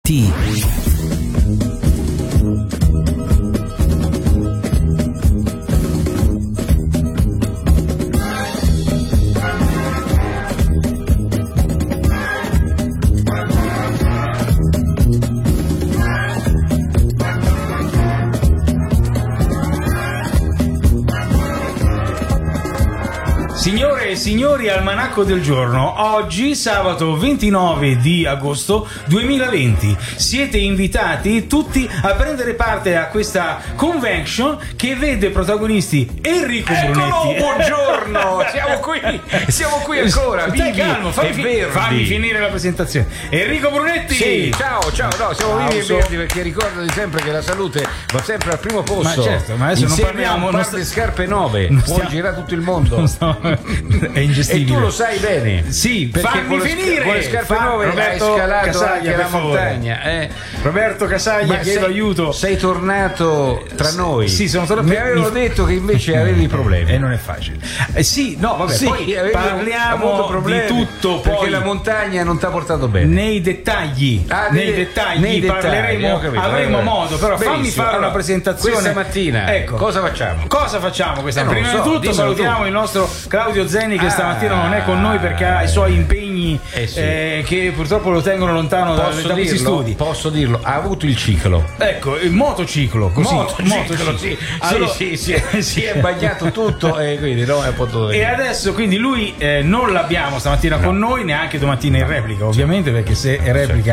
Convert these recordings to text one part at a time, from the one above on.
Signore e signori, almanacco del giorno. Oggi, sabato 29 di agosto 2020, siete invitati tutti a prendere parte a questa convention che vede protagonisti Enrico Brunetti. Buongiorno, siamo qui ancora. Stai calmo, fammi finire la presentazione. Enrico Brunetti. Sì, ciao, no, siamo vivi e verdi, perché ricordati sempre che la salute va sempre al primo posto. Ma certo, ma adesso non parliamo, a un par di scarpe nuove, puoi girare tutto il mondo. È ingestibile. E tu lo sai bene. Sì, perché fammi finire. Con le scarpe nuove hai scalato Casaglia, anche la montagna. Roberto Casaglia, chiedo aiuto. Sei tornato tra noi. Sì, sono tornato. Mi avevano detto che invece avevi problemi. E non è facile. Sì, no, vabbè, poi parliamo di tutto. Perché poi la montagna non ti ha portato bene. Nei dettagli. Nei dettagli parleremo. Avremo modo, però fammi fare una presentazione. Questa mattina, ecco, cosa facciamo? Cosa facciamo questa mattina? Prima di tutto salutiamo il nostro Claudio Zeni, che stamattina non è con noi perché ha i suoi impegni che purtroppo lo tengono lontano da questi studi. Posso dirlo, ha avuto il ciclo. Ecco, il motociclo, così. Motociclo, sì. Allora, si è bagnato tutto e quindi non è potuto venire. E adesso quindi lui non l'abbiamo stamattina con noi, neanche domattina in replica, ovviamente, perché se è replica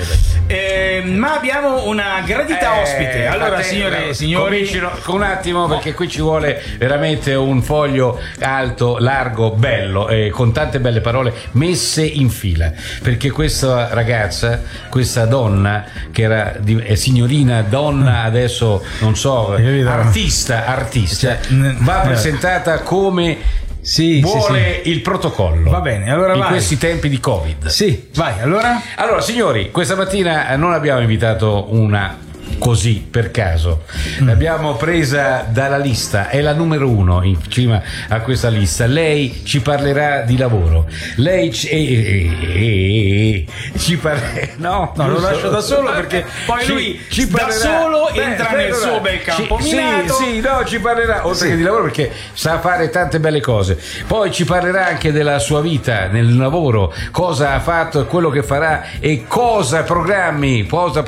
ma abbiamo una gradita ospite. Allora, signore e signori, comincino con un attimo, perché qui ci vuole veramente un foglio alto, largo, bello, con tante belle parole messe in fila, perché questa ragazza, questa donna che era signorina donna, adesso non so, artista, va presentata come vuole il protocollo. Va bene, allora in questi tempi di Covid. Sì, vai, allora signori, questa mattina non abbiamo invitato una così per caso, l'abbiamo presa dalla lista, è la numero 1 in cima a questa lista. Lei ci parlerà di lavoro, lei ci no, lo lascio da solo, perché poi lui ci da solo entra nel suo bel campo minato. Ci parlerà oltre che di lavoro, perché sa fare tante belle cose. Poi ci parlerà anche della sua vita nel lavoro, cosa ha fatto e quello che farà, e cosa programmi,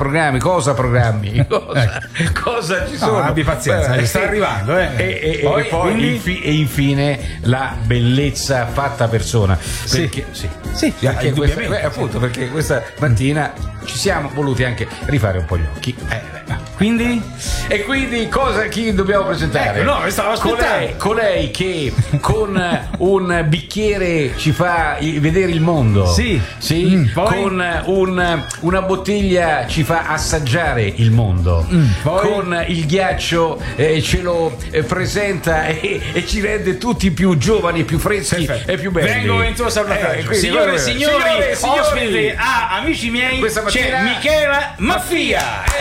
cosa ci sono. Abbi pazienza, sta arrivando. E poi infine la bellezza fatta persona, perché perché questa mattina ci siamo voluti anche rifare un po' gli occhi. Quindi chi dobbiamo presentare? Stavo aspettando. Colei che con un bicchiere ci fa vedere il mondo. Poi? Con una bottiglia ci fa assaggiare il mondo. Con il ghiaccio ce lo presenta e ci rende tutti più giovani, più freschi e più belli. Vengo in tuo salvataggio. Signore e signori, ospite amici miei, c'è Michela Maffia.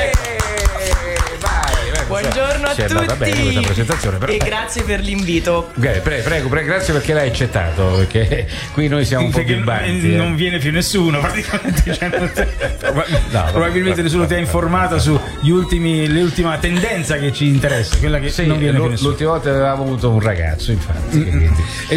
Buongiorno a tutti bene presentazione, e grazie per l'invito. Prego, grazie perché l'hai accettato, perché qui noi siamo un po' bimbanti. Non viene più nessuno praticamente. Probabilmente nessuno ti ha informato l'ultima tendenza che ci interessa, quella che non viene più nessuno. L'ultima volta avevamo avuto un ragazzo, infatti.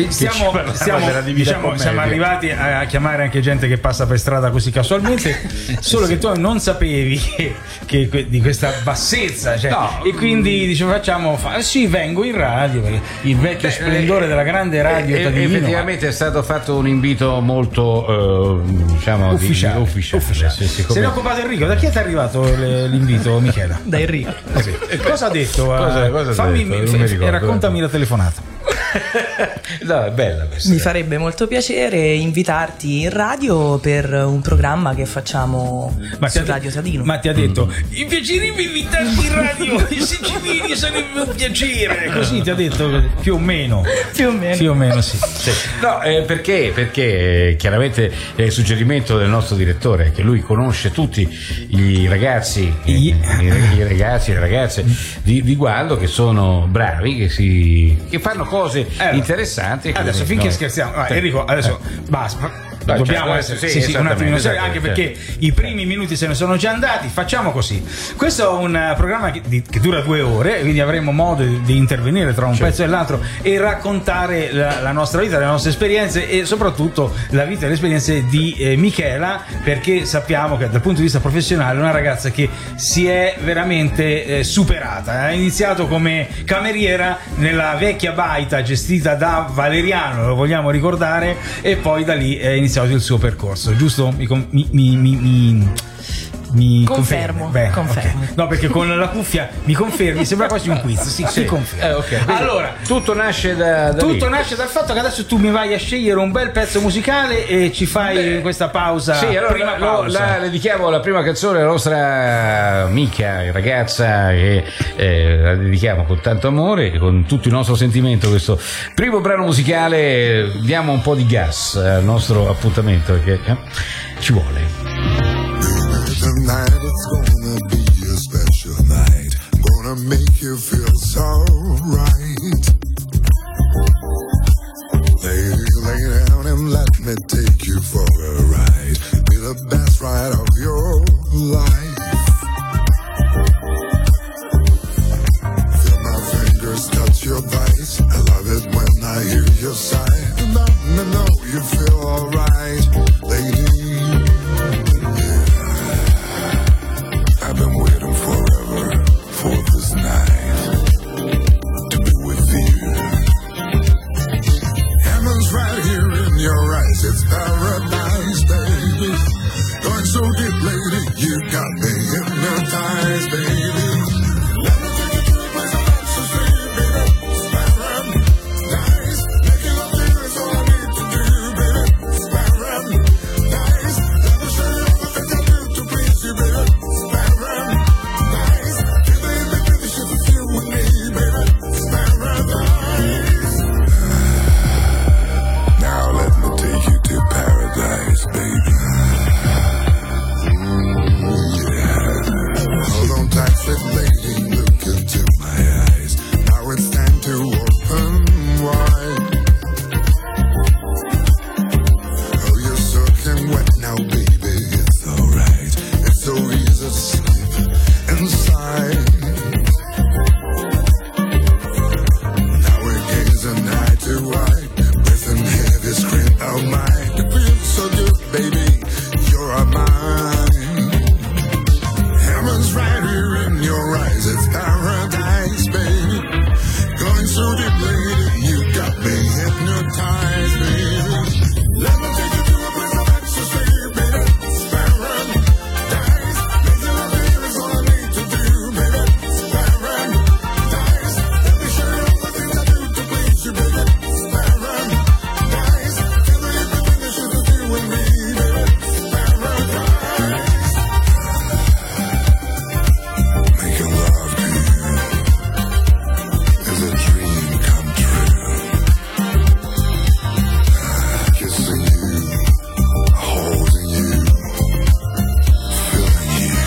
Siamo arrivati a chiamare anche gente che passa per strada così casualmente, solo che tu non sapevi che di questa bassezza, e quindi dicevo vengo in radio, perché il vecchio splendore della grande radio effettivamente è stato fatto un invito molto ufficiale. Se ne è occupato Enrico. Da chi ti è arrivato l'invito, Michela? Da Enrico. Cosa ha detto? Raccontami la telefonata. No, è bella questa. Mi farebbe molto piacere invitarti in radio per un programma che facciamo su Radio Sadino. Ma ti ha detto mi piacerebbe invitarti in radio, se ci vieni sarebbe un piacere. Così ti ha detto, più o meno sì. No, perché chiaramente è il suggerimento del nostro direttore, che lui conosce tutti i ragazzi i ragazzi e le ragazze di Gualdo, che sono bravi, che fanno cose interessanti. Adesso finché scherziamo, Enrico, adesso basta. dobbiamo essere un attimino seri, anche perché i primi minuti se ne sono già andati. Facciamo così: questo è un programma che dura 2 ore, quindi avremo modo di intervenire tra un pezzo e l'altro e raccontare la nostra vita, le nostre esperienze e soprattutto la vita e le esperienze di Michela, perché sappiamo che dal punto di vista professionale è una ragazza che si è veramente superata. Ha iniziato come cameriera nella vecchia baita gestita da Valeriano, lo vogliamo ricordare, e poi da lì è iniziato il suo percorso, giusto? Mi confermo. Beh, confermo. Okay. No, perché con la cuffia mi confermi, sembra quasi un quiz. Sì. Confermo. Okay. Allora, tutto nasce nasce dal fatto che adesso tu mi vai a scegliere un bel pezzo musicale e ci fai questa pausa. Sì, allora le dedichiamo la prima canzone alla nostra amica, ragazza, che la dedichiamo con tanto amore e con tutto il nostro sentimento. Questo primo brano musicale, diamo un po' di gas al nostro appuntamento, perché ci vuole. Tonight it's gonna be a special night. Gonna make you feel so right. Lay down and let me take you for a ride. Be the best ride of your life. Feel my fingers touch your thighs. I love it when I hear your sigh. Let me know you feel alright, lady. I've been waiting forever for this night to be with you. Heaven's right here in your eyes, it's paradise, baby. Going so deep, lady, you got me hypnotized, baby. Let me take you to a place of ecstasy, baby. It's paradise. Making love to you is all I need to do, baby. It's paradise. Let me show you all the things I do to please you, baby. Paradise, baby. Yeah. Hold on tight, sweet lady, look into my eyes. Now it's time to open wide. Oh, you're soaking wet now, baby. It's alright. It's so easy to sleep inside. Now we're gazing eye to eye, breathing heavy, scream out mine. So good, baby, you're mine. Heaven's right here in your eyes, it's paradise, baby. Going so deep, lady, you got me hypnotized, baby. Let me take you to a place of ecstasy, baby. It's paradise. Making love here is all I need to do, baby. It's paradise. Let me show you all the things I do to please you, baby. It's paradise. Feel the heat between the shoes with you and me, baby. It's paradise. Making love to you is a dream come true. Kissing you, holding you, feeling you.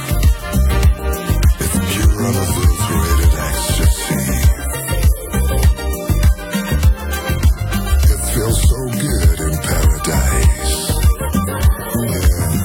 It's pure unadulterated ecstasy. It feels so good in paradise. Yeah.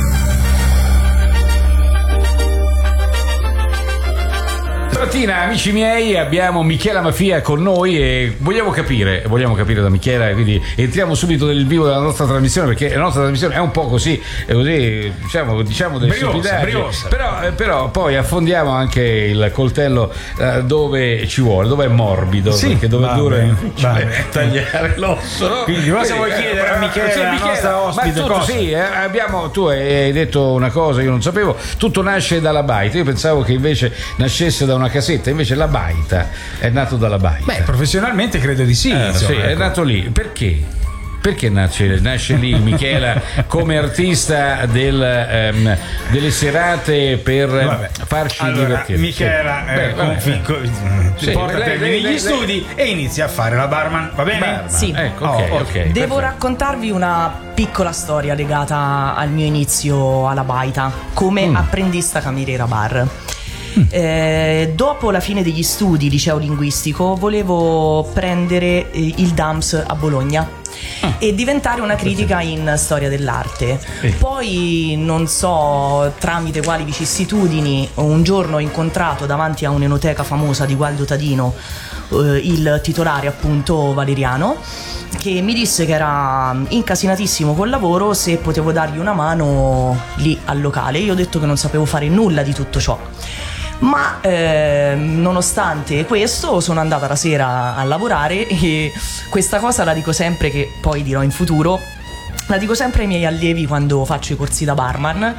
Stamattina, amici miei, abbiamo Michela Mafia con noi e vogliamo capire da Michela, e quindi entriamo subito nel vivo della nostra trasmissione, perché la nostra trasmissione è un po' così diciamo delle stupidaggini, però poi affondiamo anche il coltello dove ci vuole, dove è morbido, perché dove dura tagliare l'osso, no? Quindi cosa vuoi chiedere a Michela, la nostra ospite? Tu hai detto una cosa io non sapevo, tutto nasce dalla baita. Io pensavo che invece nascesse da una casetta, invece la baita è nato dalla baita. Beh, professionalmente credo di sì. È nato lì. Perché nasce lì Michela come artista delle serate per farci divertire? Michela porta a termine gli studi e inizia a fare la barman, va bene? Sì. Ecco, ok. Devo raccontarvi una piccola storia legata al mio inizio alla baita come apprendista cameriera bar. Dopo la fine degli studi liceo linguistico volevo prendere il DAMS a Bologna e diventare una critica in storia dell'arte. Poi non so tramite quali vicissitudini un giorno ho incontrato davanti a un'enoteca famosa di Gualdo Tadino il titolare, appunto, Valeriano, che mi disse che era incasinatissimo col lavoro, se potevo dargli una mano lì al locale. Io ho detto che non sapevo fare nulla di tutto ciò, ma nonostante questo sono andata la sera a lavorare, e questa cosa la dico sempre, che poi dirò in futuro, la dico sempre ai miei allievi quando faccio i corsi da barman.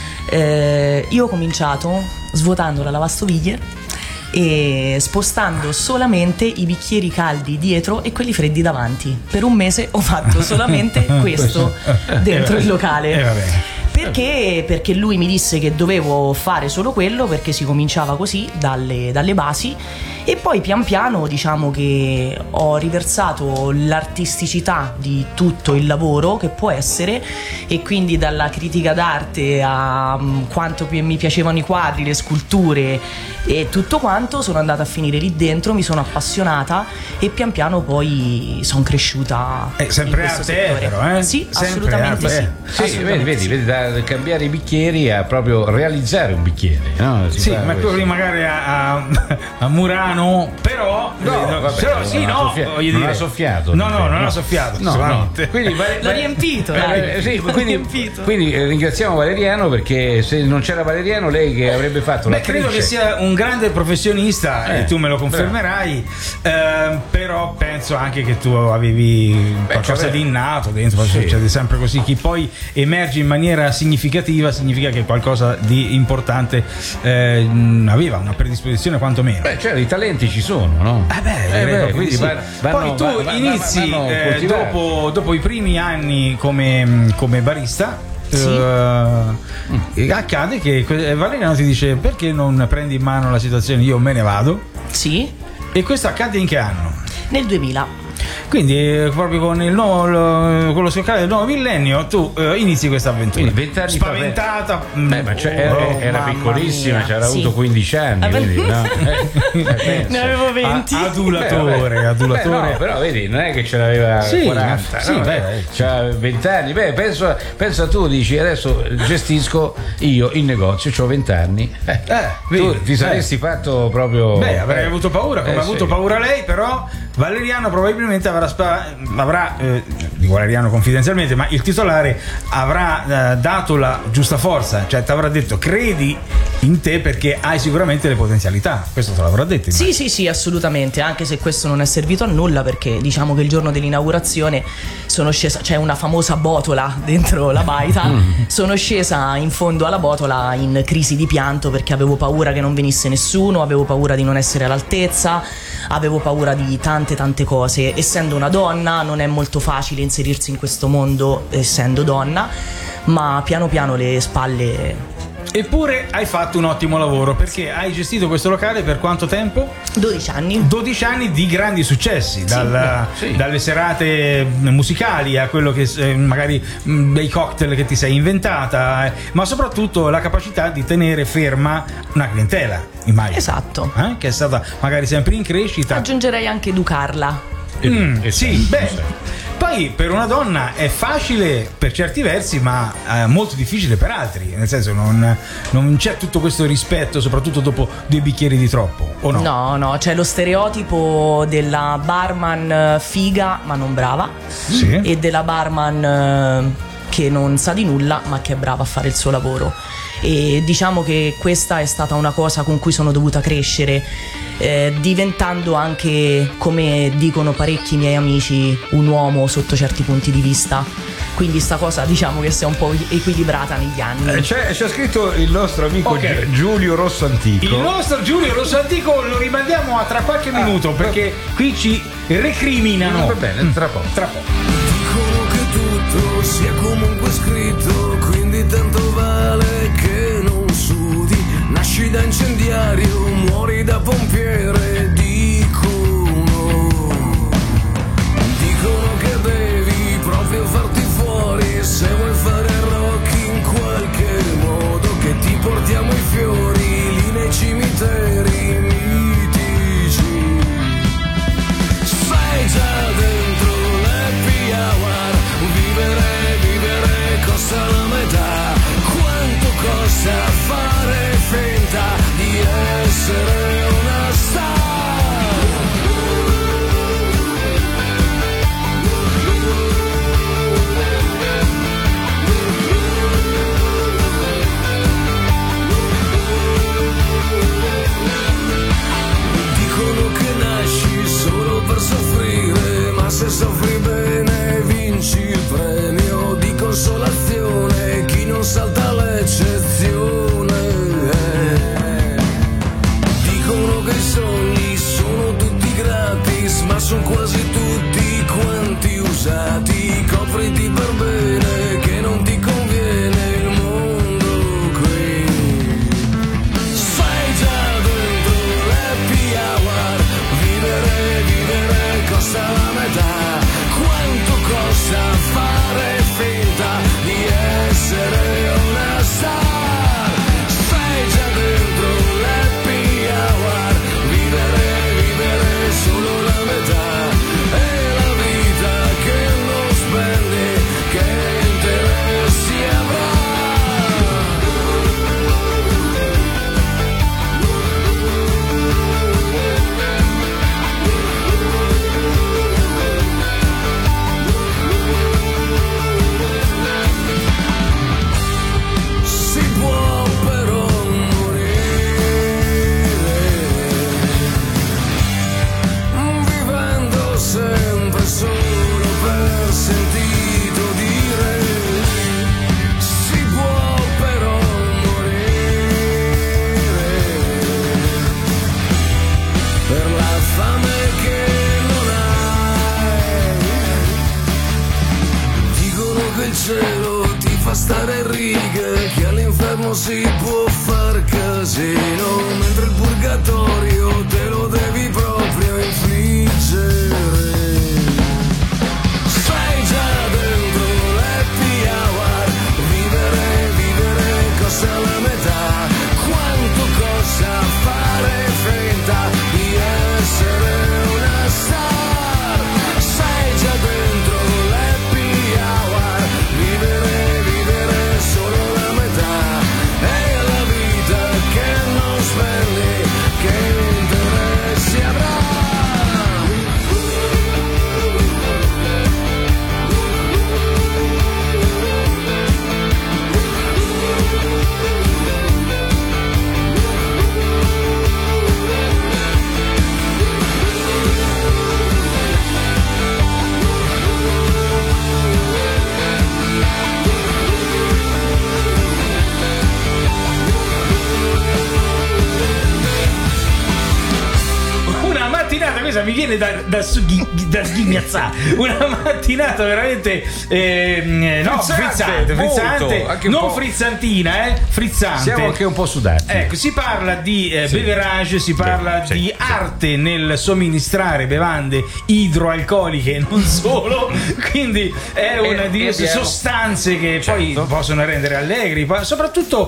Io ho cominciato svuotando la lavastoviglie e spostando solamente i bicchieri caldi dietro e quelli freddi davanti. Per un mese ho fatto solamente questo dentro il locale. Perché lui mi disse che dovevo fare solo quello, perché si cominciava così dalle basi, e poi pian piano diciamo che ho riversato l'artisticità di tutto il lavoro che può essere, e quindi dalla critica d'arte a quanto mi piacevano i quadri, le sculture e tutto quanto, sono andata a finire lì dentro, mi sono appassionata e pian piano poi sono cresciuta sempre in questo arte, settore. però, Sì, sempre assolutamente arte. sì. Sì, vedi, da cambiare i bicchieri a proprio realizzare un bicchiere, no? Sì, ma quello lì magari a Murano, però non ha soffiato. No, non ha soffiato. No. Quindi L'ho riempito, dai. Sì, L'ho quindi riempito. ringraziamo Valeriano, perché se non c'era Valeriano, lei che avrebbe fatto l'attrice? Credo che sia un grande professionista, e tu me lo confermerai, però penso anche che tu avevi qualcosa di innato dentro, succede sempre così. Chi poi emerge in maniera significativa significa che qualcosa di importante aveva, una predisposizione quantomeno. Cioè i talenti ci sono, no? Quindi sì. Poi tu inizi dopo i primi anni come barista. Accade che Valeriano ti dice: perché non prendi in mano la situazione, io me ne vado. Sì. E questo accade in che anno? Nel 2000. Quindi proprio con lo scoccare del nuovo millennio tu inizi questa avventura. Quindi 20 anni spaventata. Era piccolissima, c'era avuto 15 anni, quindi, no? Ne avevo 20. Adulatore. Però vedi, non è che ce l'aveva 40, c'ha 20 anni. Pensa tu, dici adesso gestisco io il negozio, ho 20 anni. Tu ti saresti fatto proprio. Avrei avuto paura, come ha avuto paura lei, però Valeriano probabilmente avrà di Valeriano confidenzialmente, ma il titolare avrà dato la giusta forza, cioè ti avrà detto: credi in te perché hai sicuramente le potenzialità. Questo te l'avrà detto? Sì, assolutamente, anche se questo non è servito a nulla, perché diciamo che il giorno dell'inaugurazione sono scesa, c'è una famosa botola dentro la baita, sono scesa in fondo alla botola in crisi di pianto, perché avevo paura che non venisse nessuno, avevo paura di non essere all'altezza, avevo paura di tante cose. Essendo una donna non è molto facile inserirsi in questo mondo essendo donna, ma piano piano le spalle. Eppure hai fatto un ottimo lavoro, perché hai gestito questo locale per quanto tempo? 12 anni. 12 anni di grandi successi, dalle serate musicali a quello che magari dei cocktail che ti sei inventata, ma soprattutto la capacità di tenere ferma una clientela, immagino. Esatto. Che è stata magari sempre in crescita. Aggiungerei anche educarla. Poi per una donna è facile per certi versi, ma molto difficile per altri, nel senso non c'è tutto questo rispetto, soprattutto dopo 2 bicchieri di troppo, o no? No, c'è lo stereotipo della barman figa ma non brava, e della barman che non sa di nulla ma che è brava a fare il suo lavoro. E diciamo che questa è stata una cosa con cui sono dovuta crescere, diventando anche, come dicono parecchi miei amici, un uomo sotto certi punti di vista. Quindi sta cosa diciamo che si è un po' equilibrata negli anni. C'è scritto il nostro amico Giulio Rossantico. Il nostro Giulio Rossantico lo rimandiamo a tra qualche minuto, perché qui ci recriminano. Va bene, tra poco. Dicono che tutto sia comunque scritto, quindi tanto vale che non sudi. Nasci da incendiario, muori da pompiere. Dicono che devi proprio farti fuori, se vuoi fare rock in qualche modo, che ti portiamo i fiori lì nei cimiteri mitici. Sei già dentro l'happy hour. si può far casino, mentre il purgatorio te lo devi proprio infliggere. Sei già dentro l'happy hour, vivere costa la metà, quanto costa fare finta di essere una star. Sei già dentro l'happy hour, vivere solo la metà, e la vita che non spendi, che interessi avrà? Una mattinata, questa mi viene da sghignazzare. Una mattinata veramente frizzante, molto, anche un non po'. frizzantina, frizzante. Siamo anche un po' sudati. Ecco, si parla di beverage, si parla di arte nel somministrare bevande idroalcoliche e non solo, quindi è una di queste sostanze che poi possono rendere allegri, soprattutto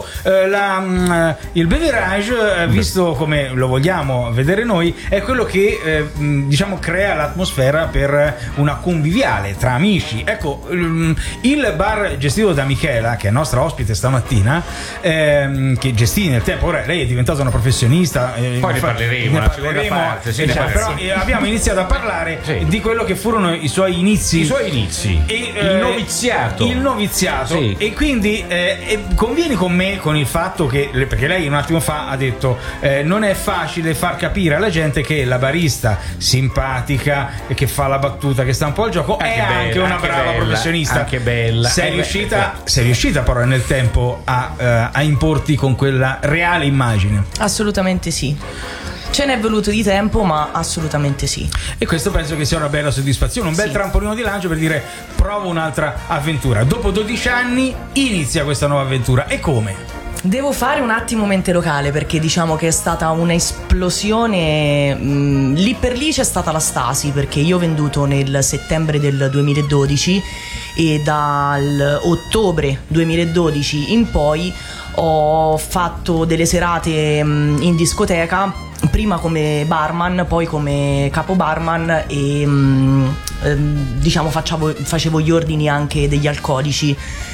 il beverage, visto come lo vogliamo vedere noi, è quello che diciamo crea l'atmosfera per una conviviale tra amici. Ecco, il bar gestito da Michela, che è nostra ospite stamattina, che gestì nel tempo, ora lei è diventata una professionista, poi ne parleremo una seconda parte, però abbiamo iniziato a parlare di quello che furono i suoi inizi, e, il noviziato Sì. E quindi convieni con me con il fatto che, perché lei un attimo fa ha detto non è facile far capire alla gente che la barista simpatica e che fa la battuta, che sta un po' al gioco, Anche è anche bella, una anche brava bella, professionista, anche bella. sei riuscita però nel tempo a importi con quella reale immagine, Assolutamente sì. Ce n'è voluto di tempo, ma assolutamente sì. e questo penso che sia una bella soddisfazione, un bel Sì. trampolino di lancio per dire provo un'altra avventura. Dopo 12 anni inizia questa nuova avventura, e come? Devo fare un attimo mente locale, perché diciamo che è stata un'esplosione. Lì per lì c'è stata la stasi, perché io ho venduto nel settembre del 2012 e dal ottobre 2012 in poi ho fatto delle serate in discoteca, prima come barman, poi come capo barman, e diciamo facevo gli ordini anche degli alcolici.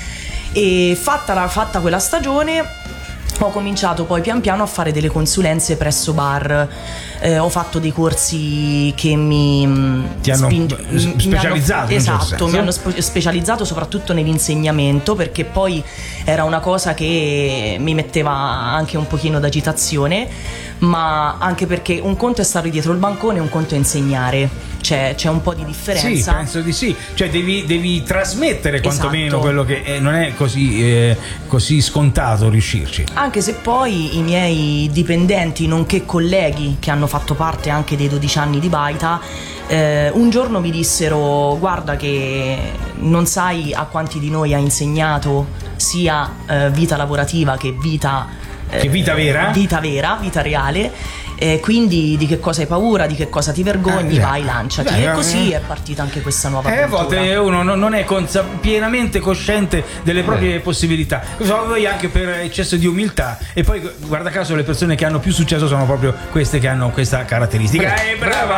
E fatta quella stagione ho cominciato poi pian piano a fare delle consulenze presso bar, ho fatto dei corsi che Ti hanno specializzato in un certo esatto, senso. mi hanno specializzato soprattutto nell'insegnamento, perché poi era una cosa che mi metteva anche un pochino d'agitazione, ma anche perché un conto è stare dietro il bancone, un conto è insegnare. C'è un po' di differenza. Sì, penso di sì. Cioè devi trasmettere quantomeno Esatto. quello che non è così scontato riuscirci. Anche se poi i miei dipendenti, nonché colleghi che hanno fatto parte anche dei 12 anni di Baita, un giorno mi dissero: guarda che non sai a quanti di noi ha insegnato sia vita lavorativa che vita vera? Vita vera, vita reale. Quindi di che cosa hai paura, di che cosa ti vergogni, vai, lanciati. E così è partita anche questa nuova A avventura. volte uno non è pienamente cosciente delle proprie possibilità. Questo lo anche per eccesso di umiltà. E poi, guarda caso, le persone che hanno più successo sono proprio queste che hanno questa caratteristica. Brava.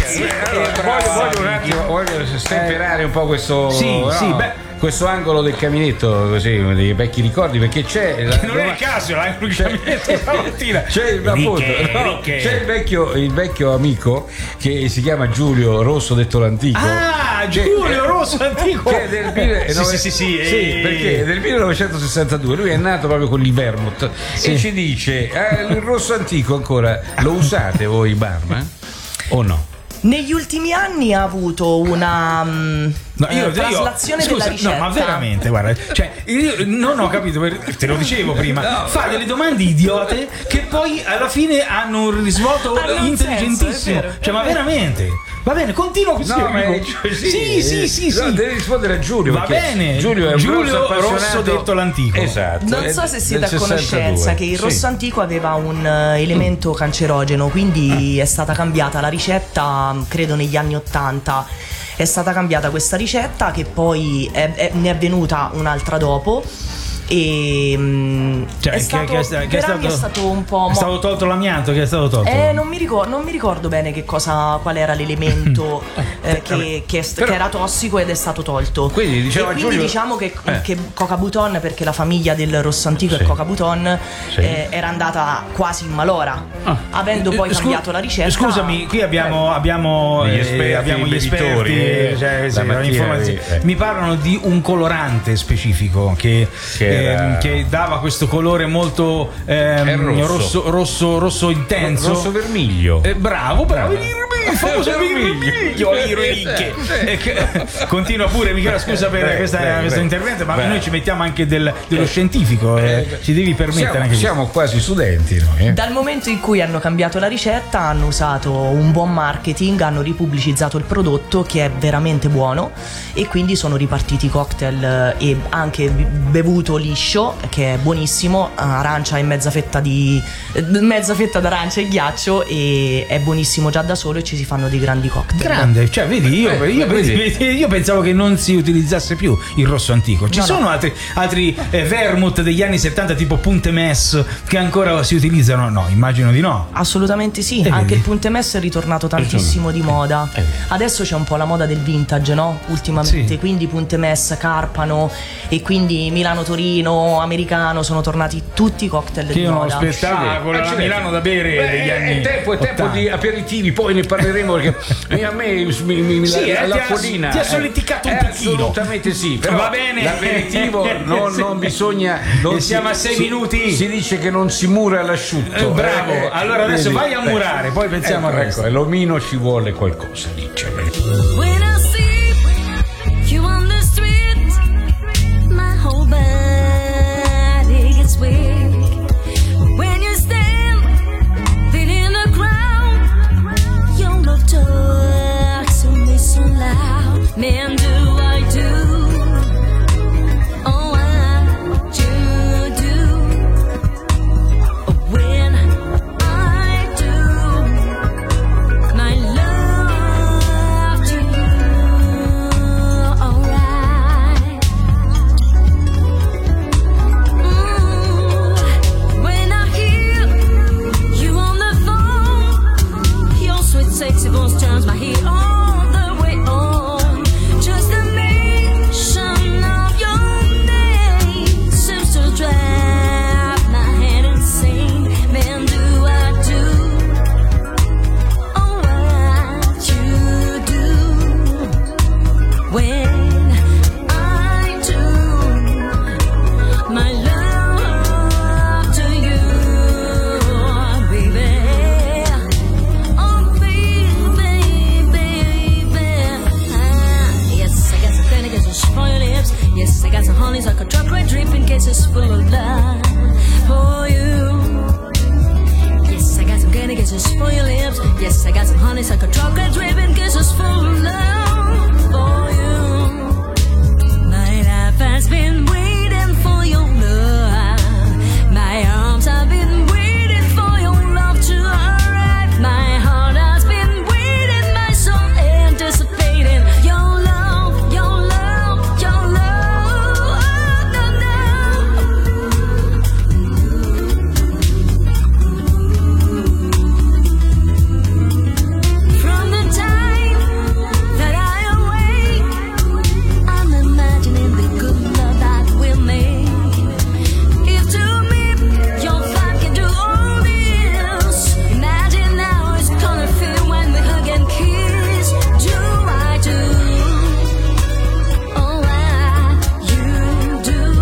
Voglio un attimo, voglio stemperare un po' questo. Questo angolo del caminetto, così, dei vecchi ricordi, perché c'è. Non è il caso, l'angolo del caminetto stamattina. C'è il vecchio amico che si chiama Giulio Rosso, detto l'antico. Ah, Giulio Rosso antico. Che è del perché è del 1962. Lui è nato proprio con il vermouth e ci dice: il rosso antico ancora lo usate voi i barman o no? Negli ultimi anni ha avuto una traslazione della ricetta. No, ma veramente, guarda, cioè, io non ho capito, te lo dicevo prima, fa delle domande idiote che poi alla fine hanno un risvolto intelligentissimo. Senso, cioè, ma veramente. Va bene, continuo così. No, ma sì. No, devi rispondere a Giulio. Va bene. Giulio è un Giulio grosso Rosso detto l'antico. Esatto. Non so se siete a del conoscenza 62. che il rosso antico aveva un elemento cancerogeno, quindi è stata cambiata la ricetta, credo negli anni 80. È stata cambiata questa ricetta che poi ne è venuta un'altra dopo. E Cioè, è stato, è stato un po'. È stato tolto l'amianto, che è stato tolto? Non mi ricordo bene qual era l'elemento che era tossico ed è stato tolto. Quindi Giulio, diciamo che Coca Buton, perché la famiglia del rosso antico è Coca Buton, era andata quasi in malora, avendo poi cambiato la ricetta. Scusami, qui abbiamo gli esperti, mi parlano di un colorante specifico che dava questo colore molto rosso intenso, rosso vermiglio. Bravo, il famoso vermiglio. Continua pure, Michela, scusa per questo intervento, ma noi ci mettiamo anche dello scientifico, ci devi permettere. Siamo quasi studenti noi. Dal momento in cui hanno cambiato la ricetta, hanno usato un buon marketing, hanno ripubblicizzato il prodotto che è veramente buono, e quindi sono ripartiti cocktail e anche bevuto liscio, che è buonissimo, arancia e mezza fetta d'arancia e ghiaccio, e è buonissimo già da solo, e ci si fanno dei grandi cocktail. Grande, cioè vedi, io pensavo che non si utilizzasse più il rosso antico. Ci sono altri vermouth degli anni 70 tipo Punte Mess che ancora si utilizzano? No, immagino di no. Assolutamente sì, anche il Punte Mess è ritornato tantissimo di moda. Adesso c'è un po' la moda del vintage, no? Ultimamente, quindi Punte Mess, Carpano, e quindi Milano-Torino, Americano, sono tornati tutti i cocktail di moda. Che uno spettacolo, a Milano da bere degli anni. È tempo di aperitivi, poi ne parleremo, perché a me l'acquolina ti ha solleticato un pochino. Assolutamente sì, però va bene. L'aperitivo non bisogna. Siamo a 6 minuti. Si dice che non si mura all'asciutto. Bravo. Allora adesso vai a murare, poi pensiamo al resto. L'omino ci vuole qualcosa, dice. When I see you on the street, my whole body gets weak. When you stand in the crowd, your love talks to me so loud. Man, do I do? Oh, what you do? When I do my love to you, alright. When I hear you on the phone, your sweet sexy voice turns my heat all the way on. Just the mention of your name seems to drive my head insane. Man, do I do? Oh, what you do when I do my love to you, baby. Oh, baby. Yes, I got some candy kisses for your lips. Yes, I got some honey, so I could drop right dripping kisses full of love for you. Yes, I got some candy kisses for your lips. Yes, I got some honey, so I could drop right dripping kisses full of love for you. My life has been waiting for your love. My arms have been waiting for your love to arrive. My heart has been waiting, my soul anticipating your love, your love, your love. From the time that I awake, I'm imagining the good love that we'll make. If to me your vibe can do all this, imagine how it's gonna feel when we hug and kiss. Do I do? Oh, what you do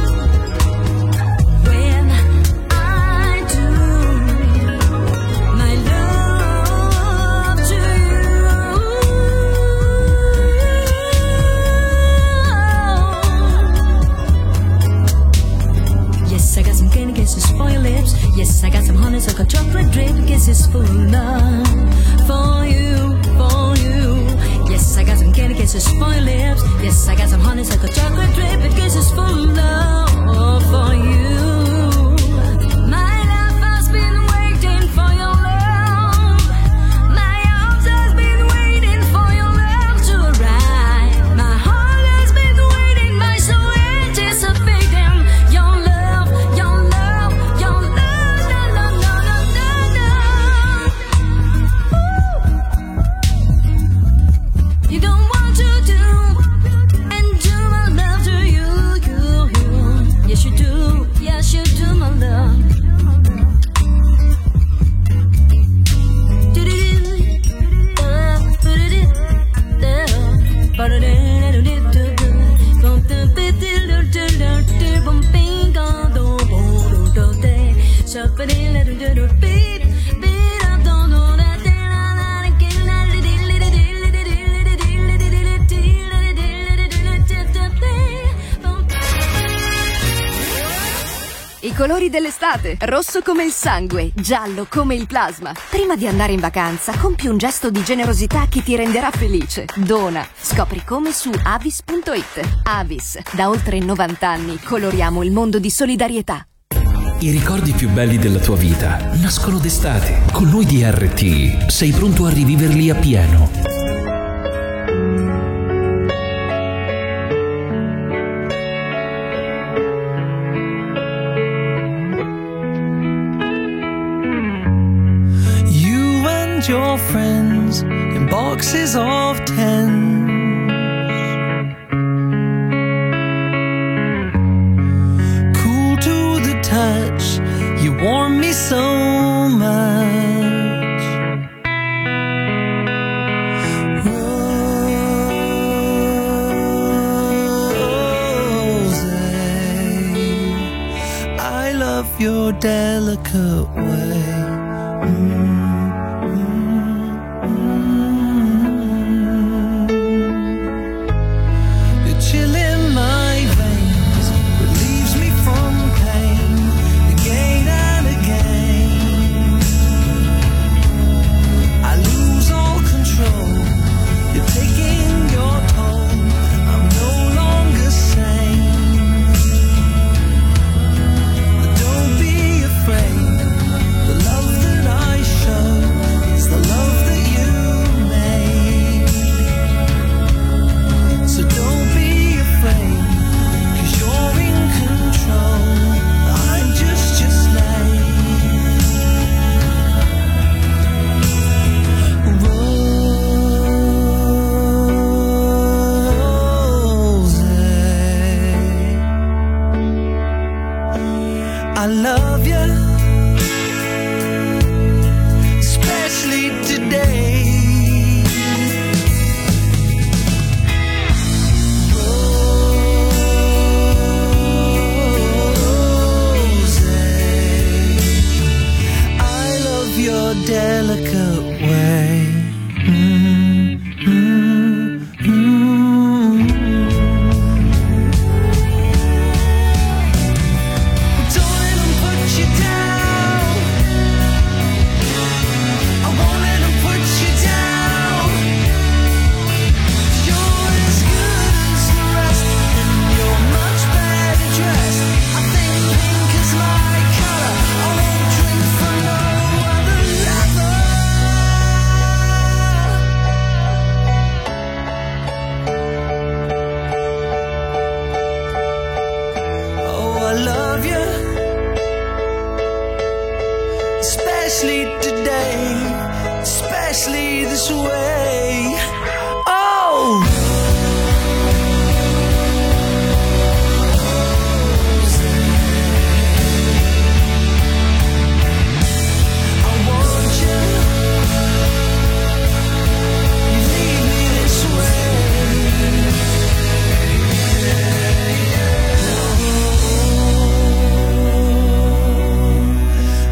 when I do my love to you. Yes, I got some candy kisses for your lips. Yes, I got some honey, so I got chocolate drip kisses full of love for you, for you. Yes, I got some candy kisses for your lips. Yes, I got some honeysuckle chocolate drip and kisses full of love for you. My life has been waiting for your love. My arms has been waiting for your love to arrive. My heart has been waiting, my soul anticipating your love, your love, your love, no, no, no, no, no, no. You don't want to do and do my love to you, you. Yes, you do. Yes, you do, my love. I colori dell'estate, rosso come il sangue, giallo come il plasma. Prima di andare in vacanza, compi un gesto di generosità che ti renderà felice. Dona. Scopri come su avis.it. Avis, da oltre 90 anni coloriamo il mondo di solidarietà. I ricordi più belli della tua vita nascono d'estate. Con noi di RT sei pronto a riviverli appieno. You and your friends in boxes of 10. Touch, you warm me so much. Rose, I love your delicate way. The chill in my veins relieves me from pain. Again and again, I lose all control. You're taking your toll. I'm no longer sane. But don't be afraid. The love that I show is the love that you made. So don't be afraid, 'cause you're in control. I'm just your slave. Rose, I love you, especially today. I love your delicate way. Don't let 'em put you down. I won't let 'em put you down. You're as good as the rest, and you're much better dressed. I think pink is my color. I won't drink for no other lover. Oh, I love you, especially today, especially this way. Oh! I want you. You leave me this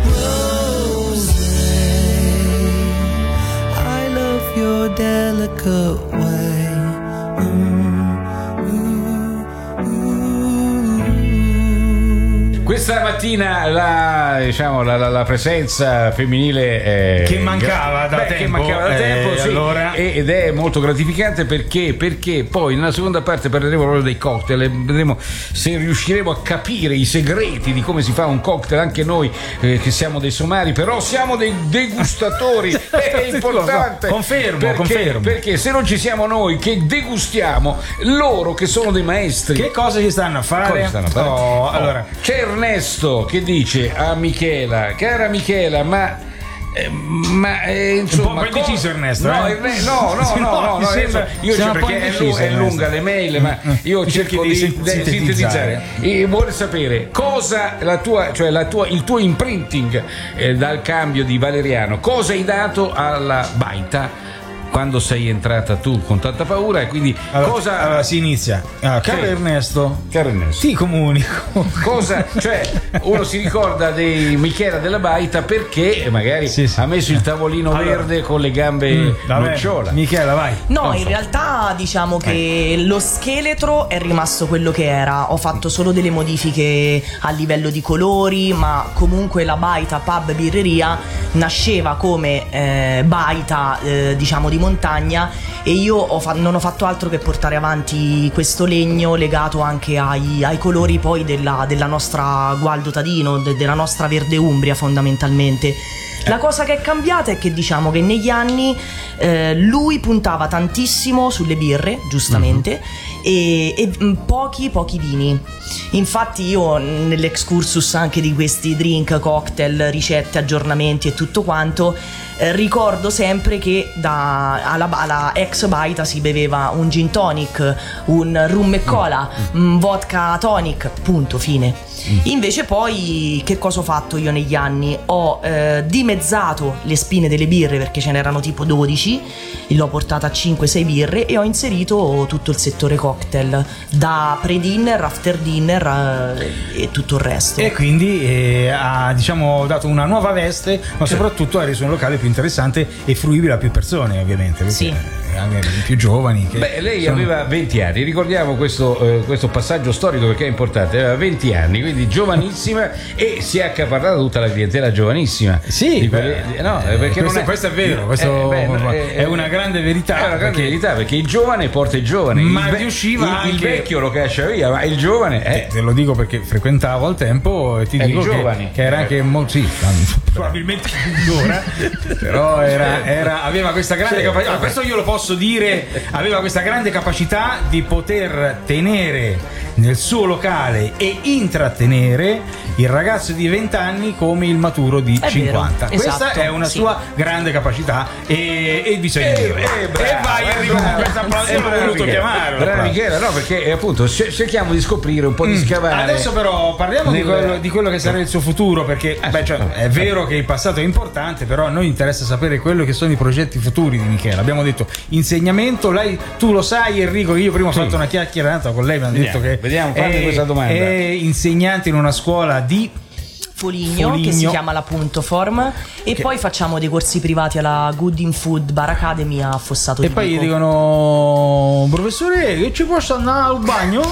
way. Rose, I love your delicate mattina la presenza femminile che mancava da tempo, sì, allora... ed è molto gratificante perché poi nella seconda parte parleremo proprio dei cocktail e vedremo se riusciremo a capire i segreti di come si fa un cocktail, anche noi che siamo dei somari, però siamo dei degustatori. È importante. Confermo. Perché se non ci siamo noi che degustiamo, loro che sono dei maestri, che cosa ci stanno a fare? Allora c'è Ernesto che dice a Michela: cara Michela, insomma, un po' deciso Ernesto, no, io sembra perché è lunga le mail, ma io cerco di sintetizzare. E vuole sapere cosa il tuo imprinting dal cambio di Valeriano, cosa hai dato alla baita quando sei entrata tu con tanta paura, e quindi allora si inizia. Caro Ernesto, ti comunico cosa, cioè uno si ricorda di Michela della baita perché magari ha messo il tavolino verde con le gambe nocciola. Michela, vai. No, in realtà diciamo che lo scheletro è rimasto quello che era. Ho fatto solo delle modifiche a livello di colori, ma comunque la baita pub birreria nasceva come baita diciamo di montagna, e io non ho fatto altro che portare avanti questo legno legato anche ai colori poi della nostra Gualdo Tadino, della nostra Verde Umbria fondamentalmente. La cosa che è cambiata è che diciamo che negli anni lui puntava tantissimo sulle birre, giustamente, e pochi vini. Infatti io nell'excursus anche di questi drink, cocktail, ricette, aggiornamenti e tutto quanto, ricordo sempre che alla ex baita si beveva un gin tonic, un rum e cola, un vodka tonic, punto, fine. Invece poi che cosa ho fatto io negli anni? Ho dimezzato le spine delle birre, perché ce n'erano tipo 12, l'ho portata a 5-6 birre, e ho inserito tutto il settore cocktail, da pre-dinner, after dinner e tutto il resto. E quindi ha dato una nuova veste, ma soprattutto ha reso un locale più interessante e fruibile a più persone, ovviamente, perché più giovani lei aveva 20 anni, ricordiamo questo passaggio storico perché è importante. Aveva 20 anni, quindi giovanissima, e si è accaparrata tutta la clientela giovanissima. Perché questo è vero, è una grande verità. È una grande verità, perché il giovane porta il giovane, ma riusciva il vecchio lo caccia via, ma il giovane te lo dico perché frequentavo al tempo e ti dico che era anche molto probabilmente più ora, però aveva questa grande capacità. Questo io lo posso dire, aveva questa grande capacità di poter tenere nel suo locale e intrattenere il ragazzo di 20 anni come il maturo di 50. Questa è una sua grande capacità, e bisogna dirlo. E vai Enrico con questa applausione, l'ho voluto chiamare. Brava Michela, no, perché appunto cerchiamo di scoprire un po', di scavare. Adesso però parliamo di quello che sarà il suo futuro, perché è vero che il passato è importante, però a noi interessa sapere quello che sono i progetti futuri di Michela. Abbiamo detto insegnamento, tu lo sai Enrico, io prima ho fatto una chiacchierata con lei, mi hanno detto che questa domanda. È insegnante in una scuola di Foligno, che si chiama la Punto Form, e poi facciamo dei corsi privati alla Good in Food Bar Academy a Fossato. E poi gli dicono: professore, che ci posso andare al bagno?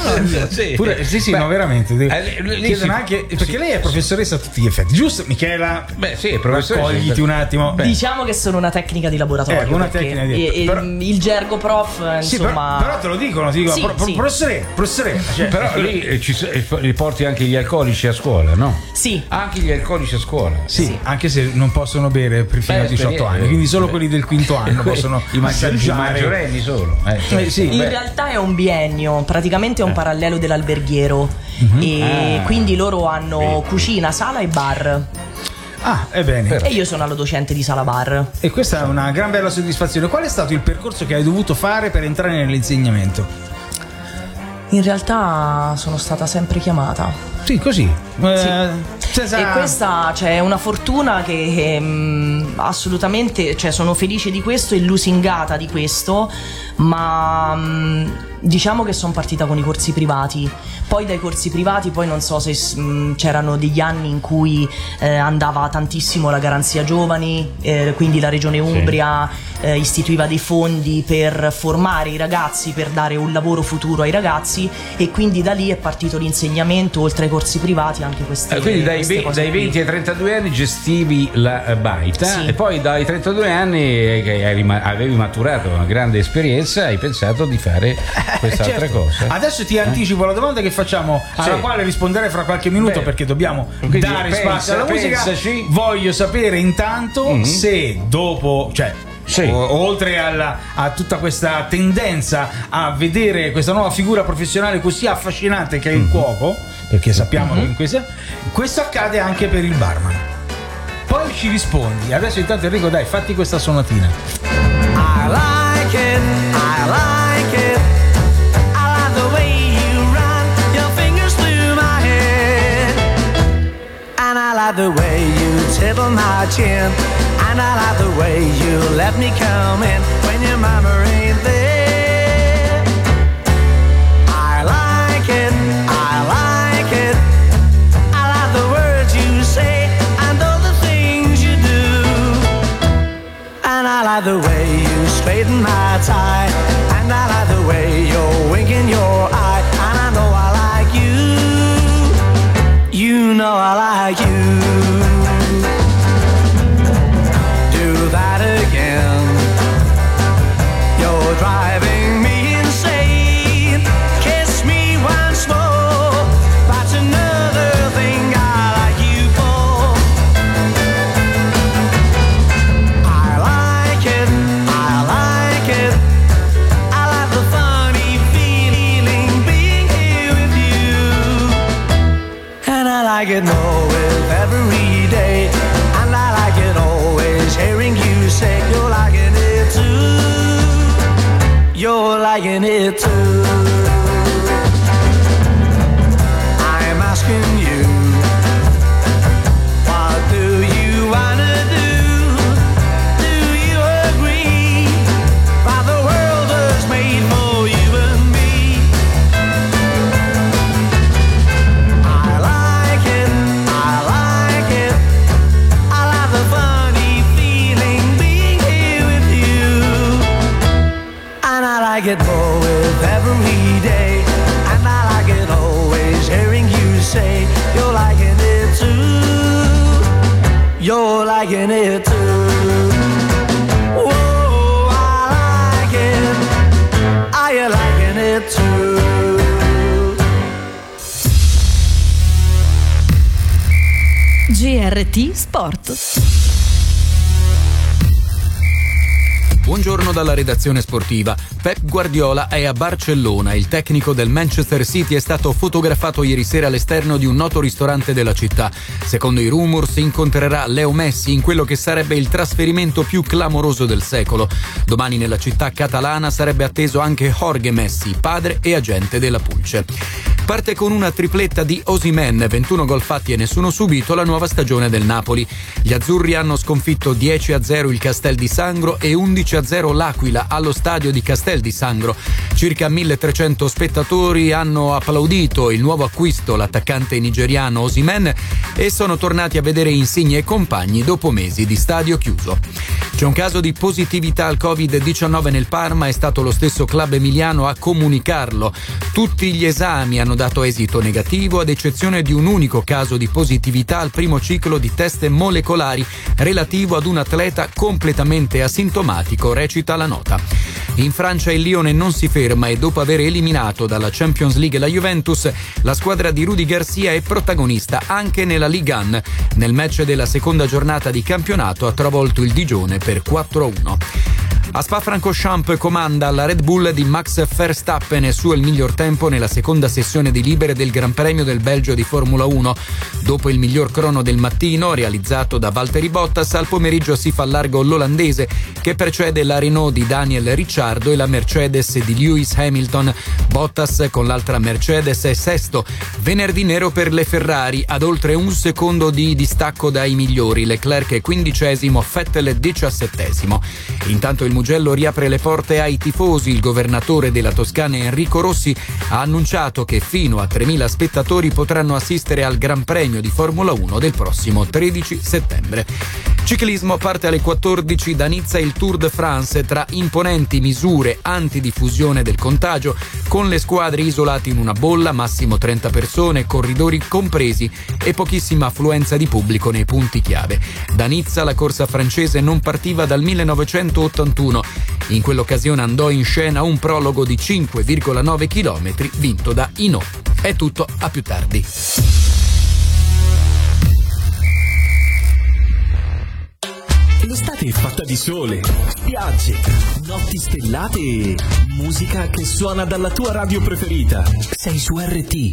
Sì, no, veramente. Chiedono anche, perché lei è professoressa a tutti gli effetti, giusto Michela? Sì, professoressa. Accogliti un attimo. Diciamo che sono una tecnica di laboratorio. Una tecnica il gergo prof, insomma. Però te lo dicono, professore. Però lì li porti anche gli alcolici a scuola, no? Sì. Anche gli alcolici a scuola. Sì, anche se non possono bere fino a 18 anni, quindi solo quelli del quinto anno possono i maggiorenni solo. In realtà è un biennio, praticamente è un parallelo dell'alberghiero, e quindi loro hanno cucina, sala e bar. Ebbene. E io sono la docente di sala bar. E questa è una gran bella soddisfazione. Qual è stato il percorso che hai dovuto fare per entrare nell'insegnamento? In realtà sono stata sempre chiamata. Sì, così. E questa è una fortuna che assolutamente, sono felice di questo e lusingata di questo, ma diciamo che sono partita con i corsi privati. Poi dai corsi privati non so se c'erano degli anni in cui andava tantissimo la garanzia giovani, quindi la regione Umbria istituiva dei fondi per formare i ragazzi, per dare un lavoro futuro ai ragazzi, e quindi da lì è partito l'insegnamento, oltre ai corsi corsi privati anche queste Quindi dai queste cose qui. 20 ai 32 anni gestivi la baita, Sì. e poi dai 32 anni che avevi maturato una grande esperienza, hai pensato di fare quest'altra Certo. cosa. Adesso ti anticipo la domanda che facciamo, alla Sì. quale risponderei fra qualche minuto, Beh, perché dobbiamo quindi dare spazio alla musica. pensaci. Voglio sapere intanto se dopo, cioè Sì. oltre a tutta questa tendenza a vedere questa nuova figura professionale così affascinante che è il cuoco, perché sappiamo che in questo accade anche per il barman. Poi ci rispondi. Adesso intanto Enrico, dai, fatti questa sonatina. I like it, I like it. I like the way you run your fingers through my hair. And I like the way you tickle my chin. And I like the way you let me come in when your mama ain't there. I like it, I like it. I like the words you say and all the things you do. And I like the way you straighten my tie. And I like the way you're winking your eye. And I know I like you. You know I like you. Do that again. You're driving me insane. Kiss me once more. That's another thing I like you for. I like it, I like it. I like the funny feeling being here with you. And I like it more with every day. And I like it always hearing you say you're liking it too. You're liking it too. I'm asking you, what do you wanna do? Do you agree that the world was made for you and me? I like it, I like it. I like the funny feeling being here with you. And I like it more with every day. And I like it always hearing you say you're liking it too. You're liking it too. Whoa, I like it. Are you liking it too? GRT Sport. Buongiorno dalla redazione sportiva. Pep Guardiola è a Barcellona. Il tecnico del Manchester City è stato fotografato ieri sera all'esterno di un noto ristorante della città. Secondo i rumors incontrerà Leo Messi in quello che sarebbe il trasferimento più clamoroso del secolo. Domani nella città catalana sarebbe atteso anche Jorge Messi, padre e agente della Pulce. Parte con una tripletta di Osimhen, 21 gol fatti e nessuno subito, la nuova stagione del Napoli. Gli azzurri hanno sconfitto 10-0 il Castel di Sangro e 11-0 l'Aquila allo stadio di Castel di Sangro. Circa 1300 spettatori hanno applaudito il nuovo acquisto, l'attaccante nigeriano Osimhen, e sono tornati a vedere Insigne e compagni dopo mesi di stadio chiuso. C'è un caso di positività al Covid-19 nel Parma, è stato lo stesso club emiliano a comunicarlo. Tutti gli esami hanno dato esito negativo, ad eccezione di un unico caso di positività al primo ciclo di test molecolari relativo ad un atleta completamente asintomatico, recita la nota. In Francia il Lione non si ferma e dopo aver eliminato dalla Champions League la Juventus, la squadra di Rudi Garcia è protagonista anche nella Ligue 1. Nel match della seconda giornata di campionato ha travolto il Digione per 4-1. A Spa-Francorchamps comanda la Red Bull di Max Verstappen e suo il miglior tempo nella seconda sessione di libere del Gran Premio del Belgio di Formula 1. Dopo il miglior crono del mattino, realizzato da Valtteri Bottas, al pomeriggio si fa largo l'olandese che precede la Renault di Daniel Ricciardo e la Mercedes di Lewis Hamilton. Bottas con l'altra Mercedes è sesto. Venerdì nero per le Ferrari, ad oltre un secondo di distacco dai migliori. Leclerc è 15°, Vettel è 17°. Intanto il Mugello riapre le porte ai tifosi. Il governatore della Toscana Enrico Rossi ha annunciato che fino a 3.000 spettatori potranno assistere al Gran Premio di Formula 1 del prossimo 13 settembre. Ciclismo, parte alle 14 da Nizza il Tour de France tra imponenti misure antidiffusione del contagio, con le squadre isolate in una bolla, massimo 30 persone, corridori compresi e pochissima affluenza di pubblico nei punti chiave. Da Nizza la corsa francese non partiva dal 1981. In quell'occasione andò in scena un prologo di 5,9 km vinto da Hinault. È tutto, a più tardi. L'estate è fatta di sole, spiagge, notti stellate e musica che suona dalla tua radio preferita. Sei su RT.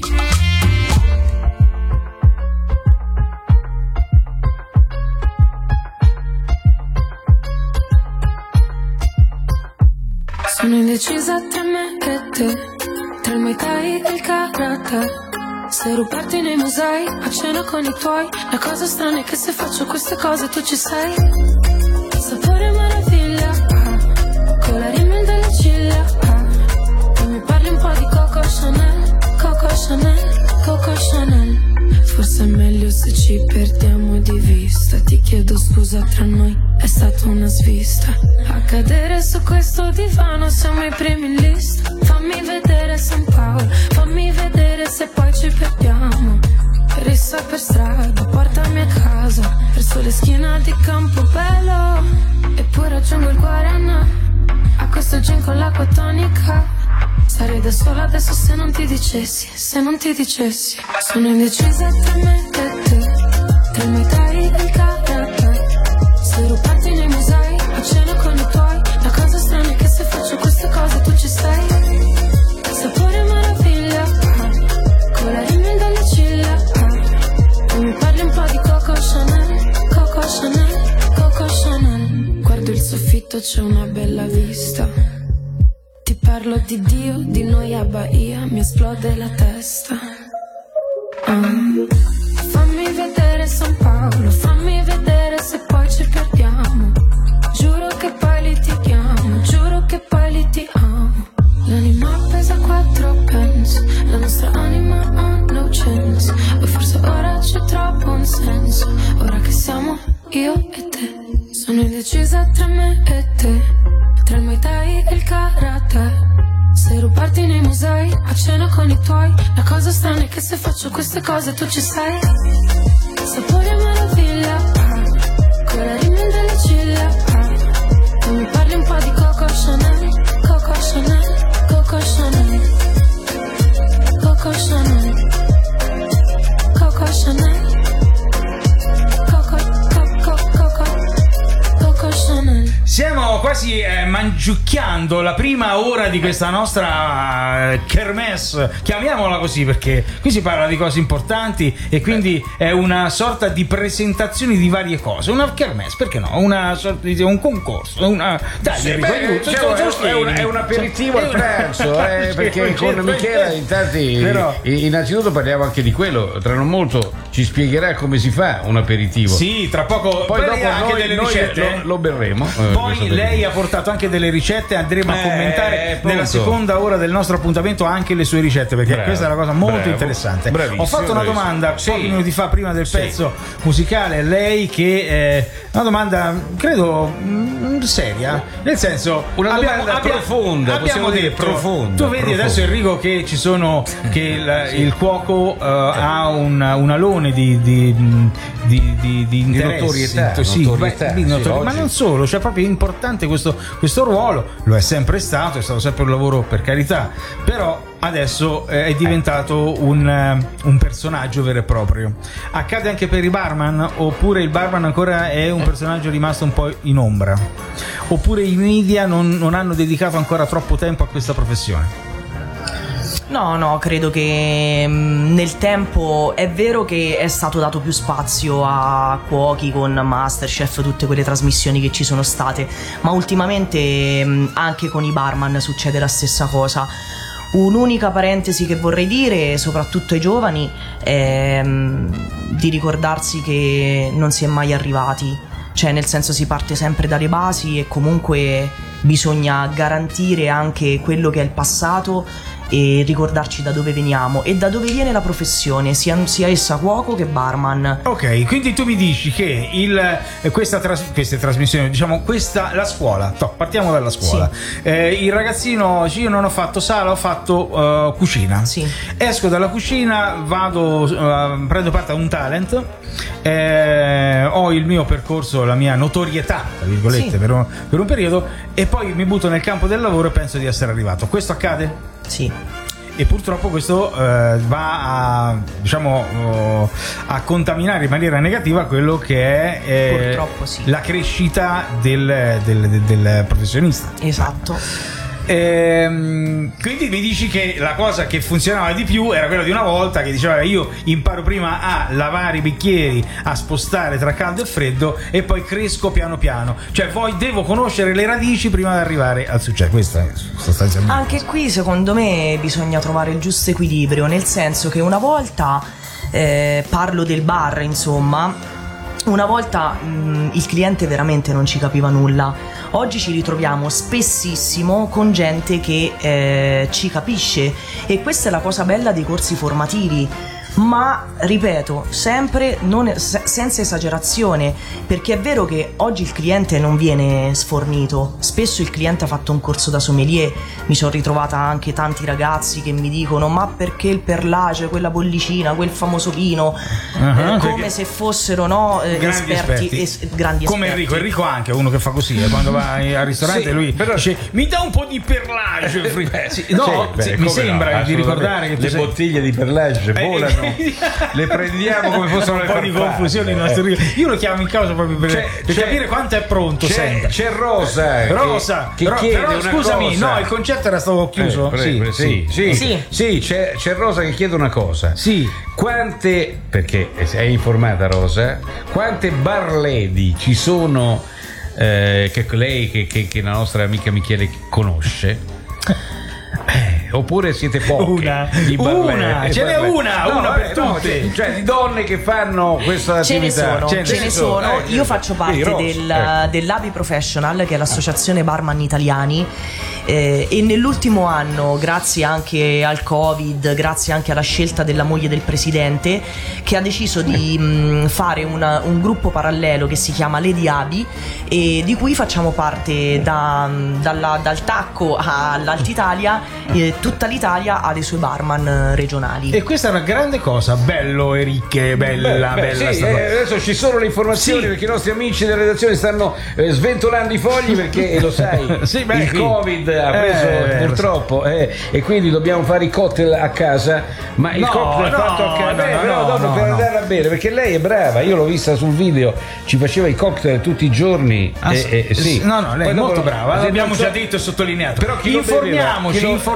Sono indecisa tra me e te, tra il Muay Thai e il karate. Se rubarti nei musei, a cena con i tuoi. La cosa strana è che se faccio queste cose tu ci sei. Sapore meraviglia, con la rimel delle ciglia, e mi parli un po' di Coco Chanel, Coco Chanel, Coco Chanel. Forse è meglio se ci perdiamo di vista. Ti chiedo scusa, tra noi è stata una svista. A cadere su questo divano siamo i primi in lista. Fammi vedere San Paolo, fammi vedere se poi ci perdiamo. Rissa per strada, portami a casa, verso le schiene di Campobello. E poi raggiungo il Guarana, a questo gin con l'acqua tonica. Sarei da sola adesso se non ti dicessi, se non ti dicessi. Sono indecisa tra me e te, tra il Muay Thai e il karate. Se rubarti nei musei, a cena con i tuoi. La cosa strana è che se faccio queste cose tu ci sei. Sapore meraviglia, con la rimel delle ciglia, e mi parli un po' di Coco Chanel, Coco Chanel, Coco Chanel. Guardo il soffitto, c'è una bella vista. Ti parlo di Dio, di noi a Bahia, mi esplode la testa. Fammi vedere San Paolo, fammi vedere se poi ci perdiamo. Giuro che poi litighiamo, giuro che poi litighiamo. L'anima pesa 4 pence, la nostra anima ha no chance. O forse ora c'è troppo un senso, ora che siamo io e te. Sono indecisa tra me e te, tra il Muay Thai e il karate. Se rubarti nei musei, a cena con i tuoi. La cosa strana è che se faccio queste cose tu ci sei. Sapore meraviglia, con la rimel delle ciglia, e mi parli un po' di Coco Chanel, Coco Chanel, Coco Chanel, Coco Chanel, Coco Chanel, Coco, Coco, Coco, Coco Chanel. Stiamo quasi mangiucchiando la prima ora di questa nostra kermesse, chiamiamola così, perché qui si parla di cose importanti e quindi è una sorta di presentazione di varie cose. Una kermesse, perché no? Una sorta di un concorso, una dai, sì, è un aperitivo al pranzo, perché con Michela innanzitutto parliamo anche di quello. Tra non molto ci spiegherà come si fa un aperitivo. Sì, tra poco. Poi dopo anche delle ricette lo berremo. Poi lei ha portato anche delle ricette, andremo a commentare nella seconda ora del nostro appuntamento anche le sue ricette, perché questa è una cosa molto interessante. Ho fatto una domanda pochi minuti fa, prima del pezzo musicale, a lei, che è una domanda credo seria, nel senso una domanda profonda, abbiamo detto profonda. Tu vedi adesso, Enrico, che ci sono che il cuoco ha un alone di interessi, notorietà, ma non solo, cioè proprio importante questo ruolo, lo è sempre stato, è stato sempre un lavoro, per carità, però adesso è diventato un personaggio vero e proprio. Accade anche per i barman, oppure il barman ancora è un personaggio rimasto un po' in ombra, oppure i media non hanno dedicato ancora troppo tempo a questa professione? No, credo che nel tempo è vero che è stato dato più spazio a cuochi con Masterchef, tutte quelle trasmissioni che ci sono state, ma ultimamente anche con i barman succede la stessa cosa. Un'unica parentesi che vorrei dire, soprattutto ai giovani, è di ricordarsi che non si è mai arrivati, cioè nel senso si parte sempre dalle basi e comunque bisogna garantire anche quello che è il passato e ricordarci da dove veniamo e da dove viene la professione, sia essa cuoco che barman. Ok, quindi tu mi dici che queste trasmissioni, diciamo la scuola, partiamo dalla scuola. Sì. Il ragazzino, io non ho fatto sala, ho fatto cucina. Sì. Esco dalla cucina, vado, prendo parte a un talent, ho il mio percorso, la mia notorietà, tra virgolette, sì, per un periodo, e poi mi butto nel campo del lavoro e penso di essere arrivato. Questo accade? Sì. E purtroppo questo va a, diciamo, a contaminare in maniera negativa quello che è purtroppo sì, la crescita del professionista. Esatto. Quindi mi dici che la cosa che funzionava di più era quella di una volta, che diceva io imparo prima a lavare i bicchieri, a spostare tra caldo e freddo e poi cresco piano piano, cioè devo conoscere le radici prima di arrivare al successo. Questa è sostanzialmente. Anche qui secondo me bisogna trovare il giusto equilibrio, nel senso che una volta parlo del bar, insomma, una volta il cliente veramente non ci capiva nulla. Oggi ci ritroviamo spessissimo con gente che ci capisce, e questa è la cosa bella dei corsi formativi. Ma ripeto, sempre senza esagerazione, perché è vero che oggi il cliente non viene sfornito. Spesso il cliente ha fatto un corso da sommelier. Mi sono ritrovata anche tanti ragazzi che mi dicono: ma perché il perlage, quella bollicina, quel famoso vino, come se fossero grandi esperti. Grandi come esperti. Enrico anche uno che fa così, quando va al ristorante, sì, lui dice: mi dà un po' di perlage. Mi sembra di ricordare che le bottiglie di perlage volano. Le prendiamo come fossero un po' di confusione in nostri. Io lo chiamo in causa proprio per capire quanto è pronto. C'è Rosa che chiede però, una scusami, cosa. no, il concetto era stato chiuso. Sì, c'è Rosa che chiede una cosa. Sì. Quante, perché è informata Rosa, quante bar lady ci sono che lei che la nostra amica Michele conosce? Oppure siete poche? Una, ce n'è una per tutte. Cioè di donne che fanno questa attività. Ce ne sono. Io faccio parte dell'ABI Professional, che è l'associazione barman italiani, e nell'ultimo anno, grazie anche al Covid, grazie anche alla scelta della moglie del presidente, che ha deciso di fare un gruppo parallelo che si chiama Lady ABI, e di cui facciamo parte dal Tacco all'Alta Italia. Tutta l'Italia ha le sue barman regionali, e questa è una grande cosa. Bello, Ericche, bella. Sì, adesso ci sono le informazioni, sì, perché i nostri amici della redazione stanno sventolando i fogli, perché lo sai, il Covid ha preso purtroppo, e quindi dobbiamo fare i cocktail a casa, ma il cocktail fatto a casa però dopo per andare a bere, perché lei è brava, io l'ho vista sul video, ci faceva i cocktail tutti i giorni. Sì. No, lei è molto brava, l'abbiamo già detto e sottolineato. Però informiamoci.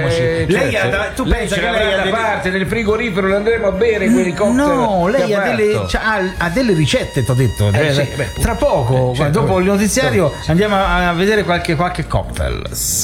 Tu pensa che lei da parte nel frigorifero, lo andremo a bere quelli cocktail? No, lei ha delle ricette, ti ho detto. Tra poco, dopo il notiziario, andiamo a vedere qualche cocktail.